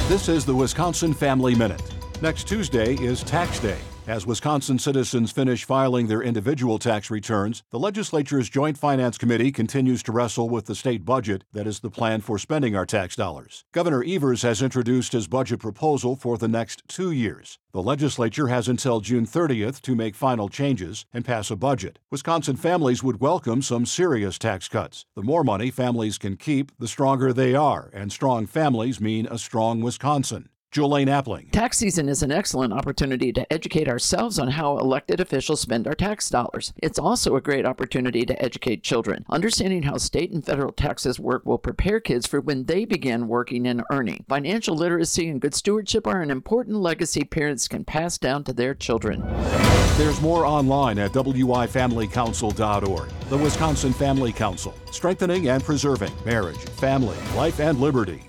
This is the Wisconsin Family Minute. Next Tuesday is Tax Day. As Wisconsin citizens finish filing their individual tax returns, the legislature's Joint Finance Committee continues to wrestle with the state budget that is the plan for spending our tax dollars. Governor Evers has introduced his budget proposal for the next 2 years. The legislature has until June 30th to make final changes and pass a budget. Wisconsin families would welcome some serious tax cuts. The more money families can keep, the stronger they are, and strong families mean a strong Wisconsin. Jolene Appling. Tax season is an excellent opportunity to educate ourselves on how elected officials spend our tax dollars. It's also a great opportunity to educate children. Understanding how state and federal taxes work will prepare kids for when they begin working and earning. Financial literacy and good stewardship are an important legacy parents can pass down to their children. There's more online at wifamilycouncil.org. The Wisconsin Family Council, strengthening and preserving marriage, family, life, and liberty.